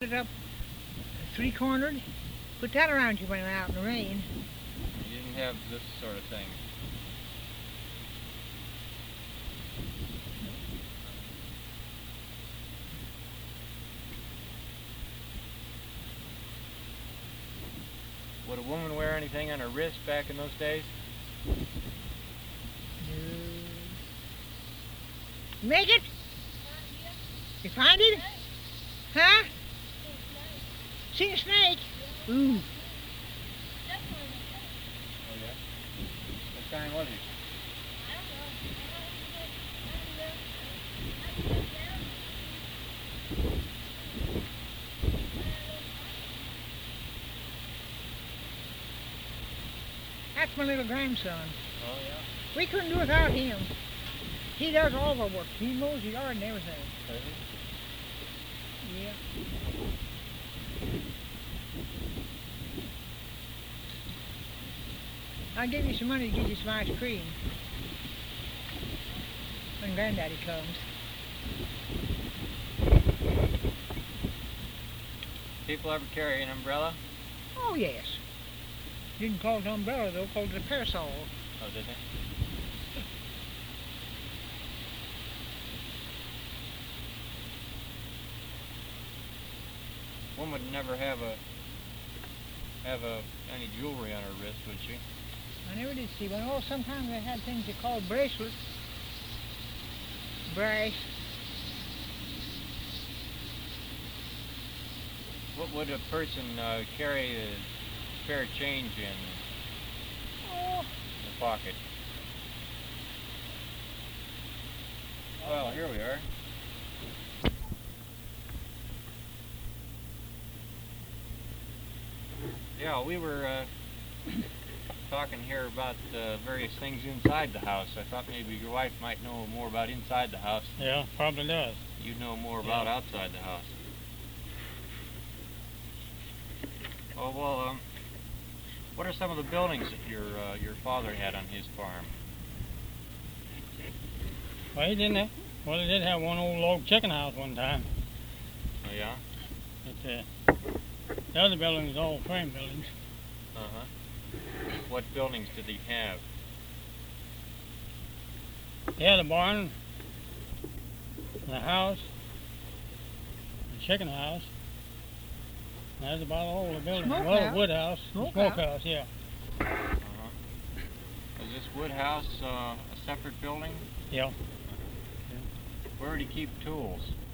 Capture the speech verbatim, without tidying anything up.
it up three-cornered. Put that around you when you're out in the rain. You didn't have this sort of thing. Would a woman wear anything on her wrist back in those days? Make it? You find it? Huh? Seen a snake? Ooh. Oh yeah? What kind was he? That's my little grandson. Oh yeah? We couldn't do without him. He does all the work. He mows the yard and everything. Does he? Yeah. I'll give you some money to get you some ice cream when Granddaddy comes. People ever carry an umbrella? Oh, yes. Didn't call it an umbrella, though. Called it a parasol. Oh, did they? One would never have a have a any jewelry on her wrist, would she? I never did see one. Oh, sometimes they had things they called bracelets. Brass. What would a person uh, carry a spare change in Oh. the pocket? Well, here we are. Yeah, we were uh, talking here about uh, various things inside the house. I thought maybe your wife might know more about inside the house. Yeah, probably does. You'd know more about Yeah. outside the house. Oh well, um, what are some of the buildings that your uh, your father had on his farm? Well, he didn't have, well, he did have one old log chicken house one time. Oh yeah. But, uh, the other buildings all frame buildings. Uh huh. What buildings did he have? He had a barn, and a house, a chicken house. And that's about all the buildings. Well, a Smokehouse. wood house, Smokehouse. smokehouse, yeah. Uh huh. Is this wood house uh, a separate building? Yeah. Where did he keep tools?